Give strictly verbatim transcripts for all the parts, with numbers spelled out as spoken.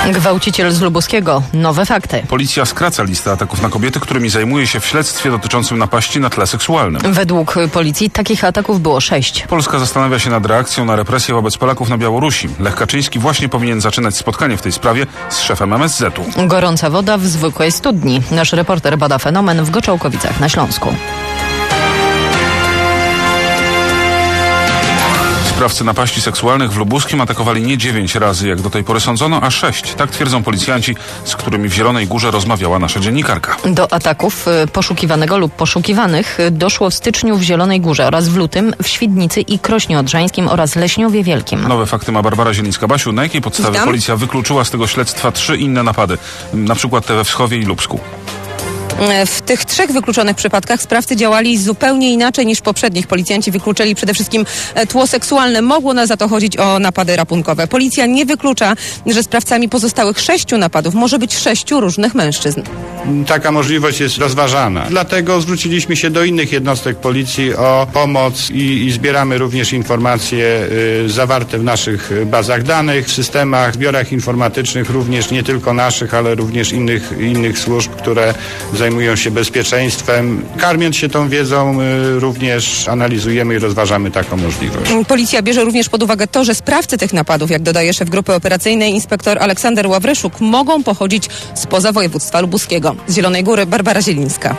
Gwałciciel z Lubuskiego. Nowe fakty. Policja skraca listę ataków na kobiety, którymi zajmuje się w śledztwie dotyczącym napaści na tle seksualnym. Według policji takich ataków było sześć. Polska zastanawia się nad reakcją na represje wobec Polaków na Białorusi. Lech Kaczyński właśnie powinien zaczynać spotkanie w tej sprawie z szefem M S Z u. Gorąca woda w zwykłej studni. Nasz reporter bada fenomen w Goczałkowicach na Śląsku. Sprawcy napaści seksualnych w Lubuskiem atakowali nie dziewięć razy, jak do tej pory sądzono, a sześć. Tak twierdzą policjanci, z którymi w Zielonej Górze rozmawiała nasza dziennikarka. Do ataków poszukiwanego lub poszukiwanych doszło w styczniu w Zielonej Górze oraz w lutym w Świdnicy i Krośnie Odrzańskim oraz Leśniowie Wielkim. Nowe fakty ma Barbara Zielińska-Basiu. Na jakiej podstawie Witam. policja wykluczyła z tego śledztwa trzy inne napady? Na przykład te we Wschowie i Lubsku. W tych trzech wykluczonych przypadkach sprawcy działali zupełnie inaczej niż poprzednich. Policjanci wykluczyli przede wszystkim tło seksualne. Mogło na za to chodzić o napady rapunkowe. Policja nie wyklucza, że sprawcami pozostałych sześciu napadów może być sześciu różnych mężczyzn. Taka możliwość jest rozważana. Dlatego zwróciliśmy się do innych jednostek policji o pomoc i, i zbieramy również informacje y, zawarte w naszych bazach danych, w systemach, zbiorach informatycznych, również nie tylko naszych, ale również innych, innych służb, które zajmują się bezpieczeństwem. Karmiąc się tą wiedzą, y, również analizujemy i rozważamy taką możliwość. Policja bierze również pod uwagę to, że sprawcy tych napadów, jak dodaje szef grupy operacyjnej inspektor Aleksander Ławryszuk, mogą pochodzić spoza województwa lubuskiego. Z Zielonej Góry Barbara Zielińska.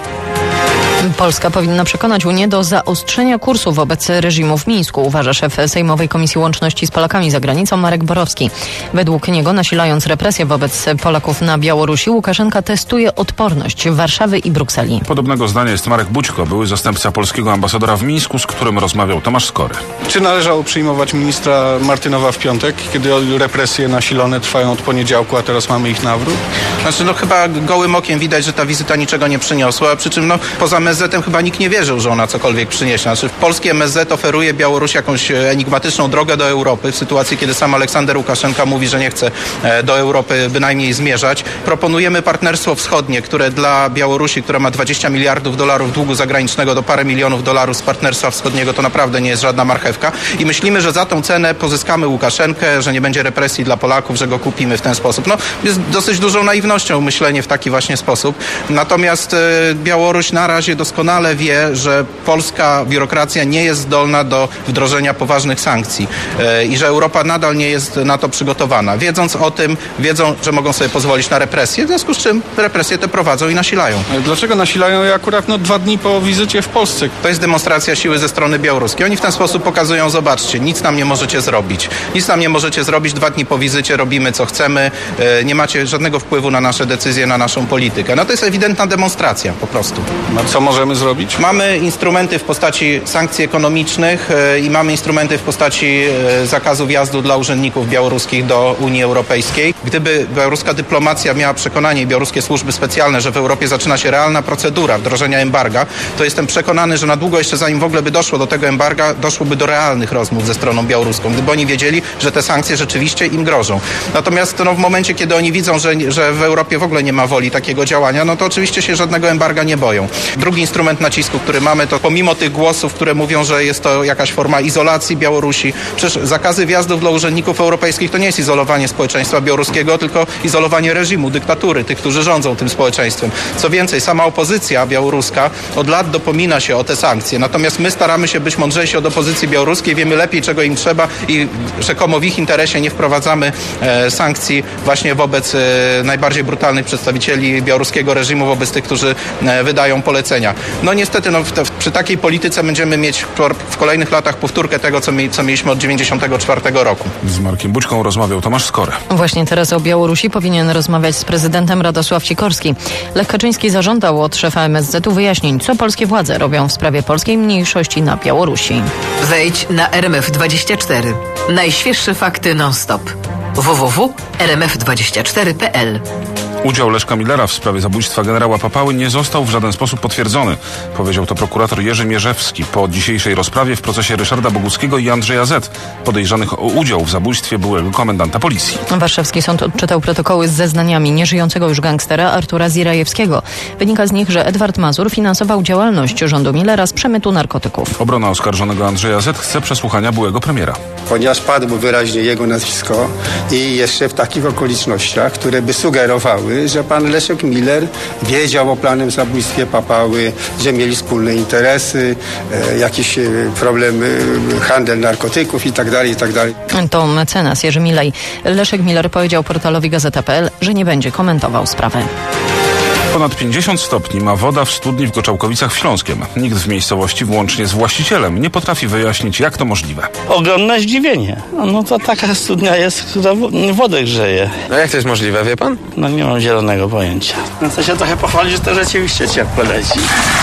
Polska powinna przekonać Unię do zaostrzenia kursu wobec reżimu w Mińsku, uważa szef Sejmowej Komisji Łączności z Polakami za granicą Marek Borowski. Według niego, nasilając represje wobec Polaków na Białorusi, Łukaszenka testuje odporność Warszawy i Brukseli. Podobnego zdania jest Marek Bućko, były zastępca polskiego ambasadora w Mińsku, z którym rozmawiał Tomasz Skory. Czy należało przyjmować ministra Martynowa w piątek, kiedy represje nasilone trwają od poniedziałku, a teraz mamy ich nawrót? Znaczy, no chyba gołym okiem widać, że ta wizyta niczego nie przyniosła, przy czym no poza M S Z-em chyba nikt nie wierzył, że ona cokolwiek przyniesie. Znaczy, polski M S Z oferuje Białorusi jakąś enigmatyczną drogę do Europy w sytuacji, kiedy sam Aleksander Łukaszenka mówi, że nie chce do Europy bynajmniej zmierzać. Proponujemy partnerstwo wschodnie, które dla Białorusi, która ma dwadzieścia miliardów dolarów długu zagranicznego do parę milionów dolarów z partnerstwa wschodniego, to naprawdę nie jest żadna marchewka i myślimy, że za tą cenę pozyskamy Łukaszenkę, że nie będzie represji dla Polaków, że go kupimy w ten sposób. No, jest dosyć dużą naiwnością myślenie w taki właśnie sposób. Natomiast e, Białoruś na razie doskonale wie, że polska biurokracja nie jest zdolna do wdrożenia poważnych sankcji e, i że Europa nadal nie jest na to przygotowana. Wiedząc o tym, wiedzą, że mogą sobie pozwolić na represje, w związku z czym represje te prowadzą i nasilają. Dlaczego nasilają je akurat no, dwa dni po wizycie w Polsce? To jest demonstracja siły ze strony białoruskiej. Oni w ten sposób pokazują, zobaczcie, nic nam nie możecie zrobić. Nic nam nie możecie zrobić, dwa dni po wizycie robimy co chcemy, e, nie macie żadnego wpływu na nasze decyzje, na naszą politykę. No to jest ewidentna demonstracja po prostu. A co możemy zrobić? Mamy instrumenty w postaci sankcji ekonomicznych e, i mamy instrumenty w postaci e, zakazu wjazdu dla urzędników białoruskich do Unii Europejskiej. Gdyby białoruska dyplomacja miała przekonanie i białoruskie służby specjalne, że w Europie zaczyna się realna procedura wdrożenia embarga, to jestem przekonany, że na długo jeszcze zanim w ogóle by doszło do tego embarga, doszłoby do realnych rozmów ze stroną białoruską, gdyby oni wiedzieli, że te sankcje rzeczywiście im grożą. Natomiast no, w momencie, kiedy oni widzą, że, że w Europie w ogóle nie ma woli takiego działania, no to oczywiście się żadnego embarga nie boją. Drugi instrument nacisku, który mamy, to pomimo tych głosów, które mówią, że jest to jakaś forma izolacji Białorusi, przecież zakazy wjazdów dla urzędników europejskich to nie jest izolowanie społeczeństwa białoruskiego, tylko izolowanie reżimu, dyktatury, tych, którzy rządzą tym społeczeństwem. Co więcej, sama opozycja białoruska od lat dopomina się o te sankcje, natomiast my staramy się być mądrzejsi od opozycji białoruskiej, wiemy lepiej, czego im trzeba i rzekomo w ich interesie nie wprowadzamy e, sankcji właśnie wobec e, najbardziej brutalnych przedstawicieli białoruskiego reżimu, wobec tych, którzy e, wydają polecenia. No niestety no, w te, w, przy takiej polityce będziemy mieć w kolejnych latach powtórkę tego, co, mi, co mieliśmy od dziewięćdziesiątego czwartego roku. Z Markiem Bućką rozmawiał Tomasz Skory. Właśnie teraz o Białorusi powinien rozmawiać z prezydentem Radosław Sikorski. Lech Kaczyński zażądał od szefa M S Z u wyjaśnień, co polskie władze robią w sprawie polskiej mniejszości na Białorusi. Wejdź na R M F dwadzieścia cztery. Najświeższe fakty non-stop. w w w kropka r m f dwadzieścia cztery kropka p l Udział Leszka Millera w sprawie zabójstwa generała Papały nie został w żaden sposób potwierdzony. Powiedział to prokurator Jerzy Mierzewski po dzisiejszej rozprawie w procesie Ryszarda Boguckiego i Andrzeja Z., podejrzanych o udział w zabójstwie byłego komendanta policji. Warszawski sąd odczytał protokoły z zeznaniami nieżyjącego już gangstera Artura Zirajewskiego. Wynika z nich, że Edward Mazur finansował działalność rządu Millera z przemytu narkotyków. Obrona oskarżonego Andrzeja Z. chce przesłuchania byłego premiera. Ponieważ padło wyraźnie jego nazwisko i jeszcze w takich okolicznościach, które by sugerowały, że pan Leszek Miller wiedział o planem zabójstwie Papały, że mieli wspólne interesy, e, jakieś e, problemy, handel narkotyków itd., itd. To mecenas Jerzy Milej. Leszek Miller powiedział portalowi Gazeta kropka pe el, że nie będzie komentował sprawy. Ponad pięćdziesiąt stopni ma woda w studni w Goczałkowicach Śląskiem. Nikt w miejscowości, włącznie z właścicielem, nie potrafi wyjaśnić, jak to możliwe. Ogromne zdziwienie. No to taka studnia jest, która wodę grzeje. No jak to jest możliwe, wie pan? No nie mam zielonego pojęcia. No chcę się trochę pochwalić, że to rzeczywiście ciepło leci.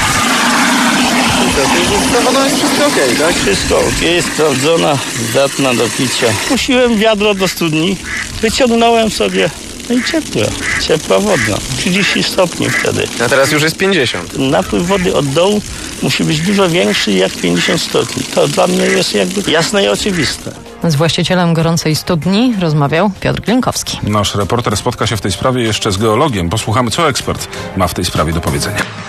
To woda jest wszystko okej, okay, tak? Wszystko okej, okay, sprawdzona, zdatna do picia. Puściłem wiadro do studni, wyciągnąłem sobie. No i ciepła, ciepła woda. trzydzieści stopni wtedy. A teraz już jest pięćdziesiąt. Napływ wody od dołu musi być dużo większy jak pięćdziesiąt stopni. To dla mnie jest jakby jasne i oczywiste. Z właścicielem gorącej studni rozmawiał Piotr Glinkowski. Nasz reporter spotka się w tej sprawie jeszcze z geologiem. Posłuchamy, co ekspert ma w tej sprawie do powiedzenia.